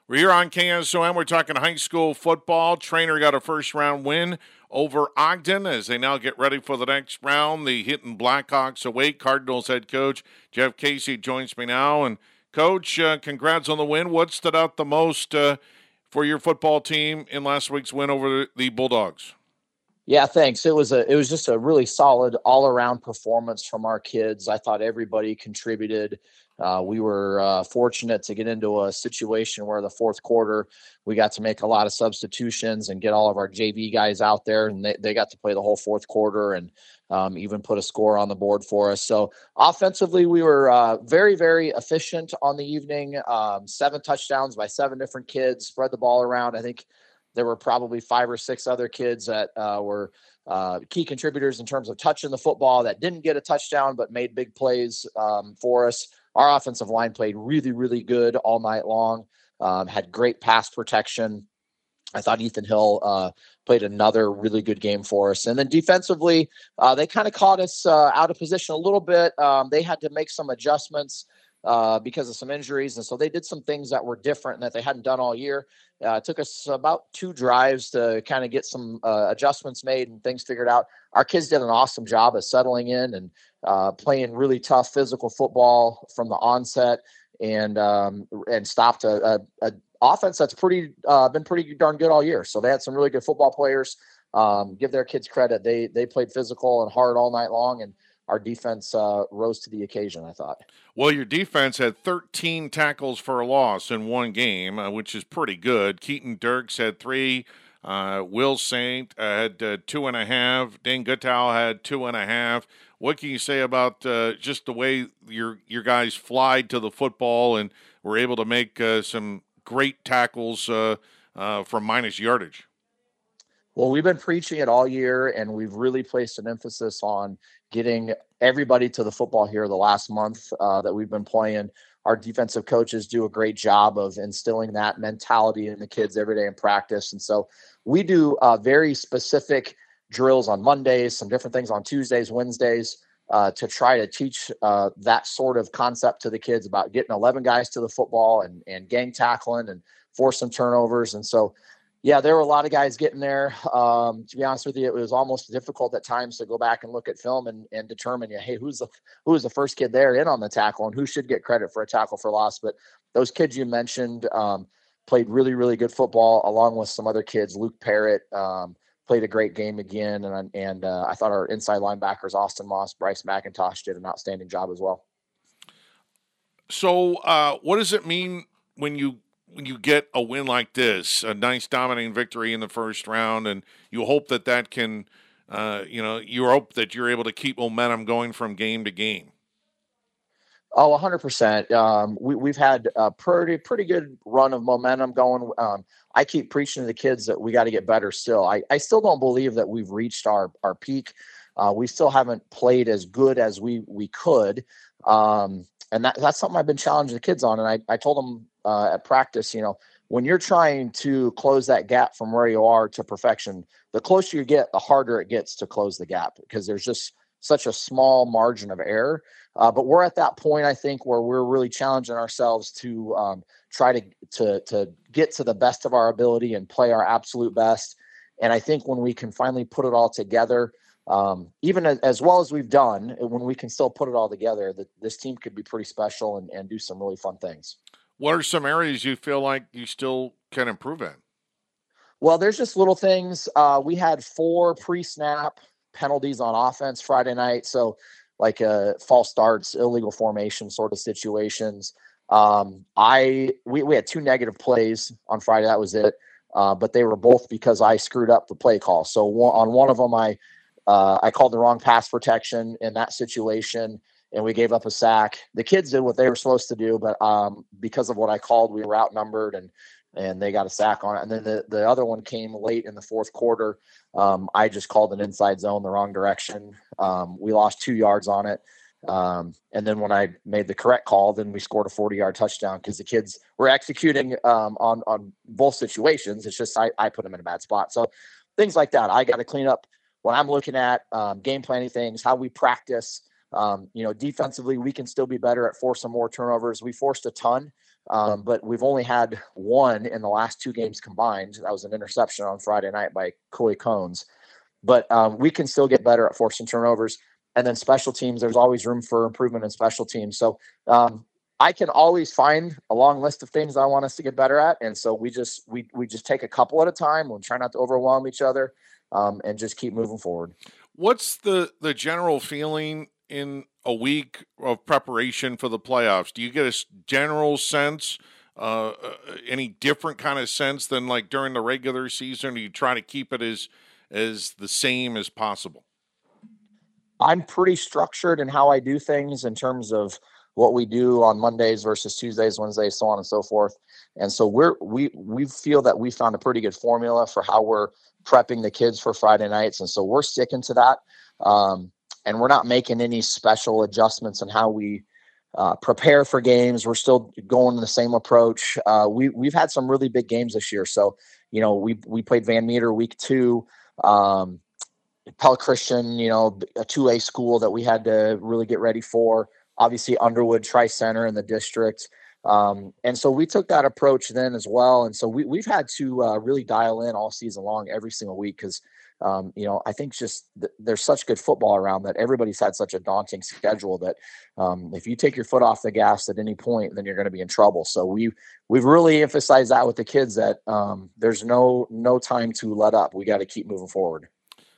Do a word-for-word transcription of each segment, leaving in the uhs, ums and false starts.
We're here on K S O M. We're talking high school football. Trainer got a first round win over Ogden as they now get ready for the next round. The hitting Blackhawks away. Cardinals head coach Jeff Casey joins me now. And coach, uh, congrats on the win. What stood out the most uh, for your football team in last week's win over the Bulldogs? Yeah, thanks. It was a it was just a really solid all around performance from our kids. I thought everybody contributed. Uh, we were uh, fortunate to get into a situation where the fourth quarter we got to make a lot of substitutions and get all of our J V guys out there, and they, they got to play the whole fourth quarter and um, even put a score on the board for us. So offensively, we were uh, very, very efficient on the evening. Um, seven touchdowns by seven different kids, spread the ball around. I think there were probably five or six other kids that uh, were uh, key contributors in terms of touching the football that didn't get a touchdown but made big plays um, for us. Our offensive line played really, really good all night long, um, had great pass protection. I thought Ethan Hill uh, played another really good game for us. And then defensively, uh, they kind of caught us uh, out of position a little bit. Um, they had to make some adjustments uh, because of some injuries. And so they did some things that were different and that they hadn't done all year. Uh, it took us about two drives to kind of get some uh, adjustments made and things figured out. Our kids did an awesome job of settling in and uh, playing really tough physical football from the onset, and um, and stopped a, a, a offense that's pretty uh, been pretty darn good all year. So they had some really good football players. Um, give their kids credit; they they played physical and hard all night long, and our defense uh, rose to the occasion, I thought. Well, your defense had thirteen tackles for a loss in one game, uh, which is pretty good. Keaton Dirks had three. Uh, Will Saint uh, had uh, two and a half. Dane Guttow had two and a half. What can you say about uh, just the way your your guys flied to the football and were able to make uh, some great tackles uh, uh, from minus yardage? Well, we've been preaching it all year, and we've really placed an emphasis on getting everybody to the football here the last month uh, that we've been playing. Our defensive coaches do a great job of instilling that mentality in the kids every day in practice. And so we do uh, very specific drills on Mondays, some different things on Tuesdays, Wednesdays, uh, to try to teach uh, that sort of concept to the kids about getting eleven guys to the football and, and gang tackling and force some turnovers. And so yeah, there were a lot of guys getting there. Um, to be honest with you, it was almost difficult at times to go back and look at film and, and determine, yeah, hey, who's the who was the first kid there in on the tackle and who should get credit for a tackle for loss. But those kids you mentioned um, played really, really good football, along with some other kids. Luke Parrott um, played a great game again, and and uh, I thought our inside linebackers, Austin Moss, Bryce McIntosh, did an outstanding job as well. So, uh, what does it mean when you when you get a win like this, a nice dominating victory in the first round, and you hope that that can, uh, you know, you hope that you're able to keep momentum going from game to game? Oh, one hundred percent. Um, we, we've had a pretty pretty good run of momentum going. Um, I keep preaching to the kids that we got to get better still. I, I still don't believe that we've reached our, our peak. Uh, we still haven't played as good as we, we could. Um, and that, that's something I've been challenging the kids on. And I, I told them uh, at practice, you know, when you're trying to close that gap from where you are to perfection, the closer you get, the harder it gets to close the gap because there's just such a small margin of error. Uh, but we're at that point, I think, where we're really challenging ourselves to um, try to, to to get to the best of our ability and play our absolute best. And I think when we can finally put it all together, um, even as, as well as we've done, when we can still put it all together, that this team could be pretty special and, and do some really fun things. What are some areas you feel like you still can improve in? Well, there's just little things. Uh, we had four pre-snap penalties on offense Friday night. So like uh, false starts, illegal formation sort of situations. Um, I we, we had two negative plays on Friday. That was it. Uh, but they were both because I screwed up the play call. So one, on one of them, I uh, I called the wrong pass protection in that situation, and we gave up a sack. The kids did what they were supposed to do, but um, because of what I called, we were outnumbered, and and they got a sack on it. And then the, the other one came late in the fourth quarter. Um, I just called an inside zone the wrong direction. Um, we lost two yards on it. Um, and then when I made the correct call, then we scored a forty-yard touchdown because the kids were executing um, on, on both situations. It's just I, I put them in a bad spot. So things like that. I got to clean up what I'm looking at, um, game planning things, how we practice. Um, you know, defensively, we can still be better at forcing more turnovers. We forced a ton Um, but we've only had one in the last two games combined. That was an interception on Friday night by Coy Cones. But um, we can still get better at forcing turnovers. And then special teams, there's always room for improvement in special teams. So um, I can always find a long list of things I want us to get better at. And so we just we we just take a couple at a time. We'll try not to overwhelm each other um, and just keep moving forward. What's the, the general feeling in a week of preparation for the playoffs? Do you get a general sense, uh, any different kind of sense than like during the regular season? Or you try to keep it as as the same as possible? I'm pretty structured in how I do things in terms of what we do on Mondays versus Tuesdays, Wednesdays, so on and so forth. And so we're we we feel that we found a pretty good formula for how we're prepping the kids for Friday nights, and so we're sticking to that. Um, and we're not making any special adjustments in how we uh, prepare for games. We're still going the same approach. Uh, we we've had some really big games this year. So you know we we played Van Meter week two. Um, Pella Christian, you know, a two A school that we had to really get ready for. Obviously, Underwood Tri-Center in the district. Um, and so we took that approach then as well. And so we, we've had to uh, really dial in all season long, every single week, because, um, you know, I think just th- there's such good football around that everybody's had such a daunting schedule that um, if you take your foot off the gas at any point, then you're going to be in trouble. So we we've really emphasized that with the kids that um, there's no no time to let up. We got to keep moving forward.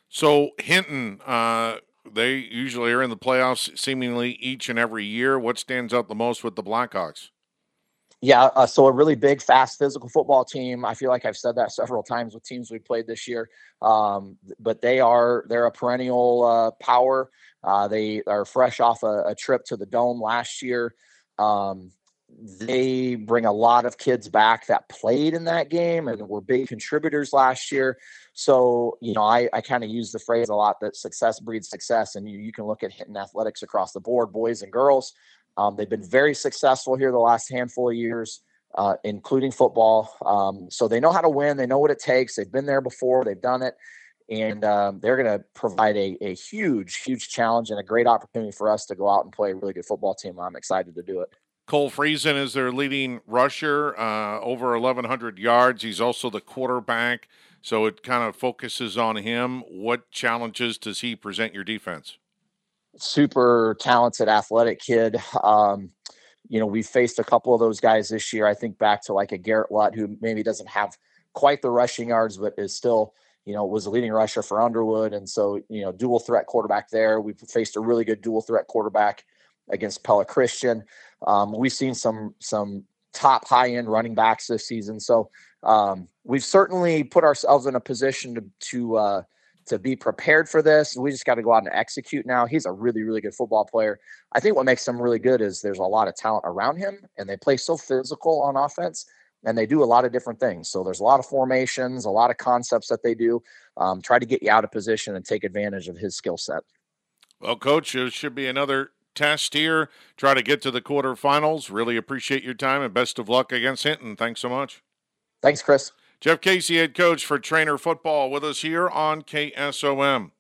So Hinton, uh, they usually are in the playoffs seemingly each and every year. What stands out the most with the Blackhawks? Yeah, uh, so a really big, fast, physical football team. I feel like I've said that several times with teams we played this year. Um, but they are they're a perennial uh, power. Uh, they are fresh off a, a trip to the Dome last year. Um, they bring a lot of kids back that played in that game and were big contributors last year. So, you know, I, I kind of use the phrase a lot that success breeds success. And you, you can look at Hinton athletics across the board, boys and girls. Um, they've been very successful here the last handful of years, uh, including football. Um, so they know how to win. They know what it takes. They've been there before. They've done it. And um, they're going to provide a, a huge, huge challenge and a great opportunity for us to go out and play a really good football team. I'm excited to do it. Cole Friesen is their leading rusher, uh, over eleven hundred yards. He's also the quarterback, so it kind of focuses on him. What challenges does he present your defense? Super talented, athletic kid. Um, you know, we've faced a couple of those guys this year. I think back to like a Garrett Lutt, who maybe doesn't have quite the rushing yards, but is still, you know, was a leading rusher for Underwood. And so, you know, dual threat quarterback there. We've faced a really good dual threat quarterback against Pella Christian. Um, we've seen some some top high end running backs this season. So um, we've certainly put ourselves in a position to to uh, to be prepared for this. We just got to go out and execute now. He's a really, really good football player. I think what makes him really good is there's a lot of talent around him, and they play so physical on offense, and they do a lot of different things. So there's a lot of formations, a lot of concepts that they do, um, try to get you out of position and take advantage of his skill set. Well, Coach, it should be another test here. Try to get to the quarterfinals. Really appreciate your time, and best of luck against Hinton. Thanks so much. Thanks, Chris. Jeff Casey, head coach for Trainer Football, with us here on K S O M.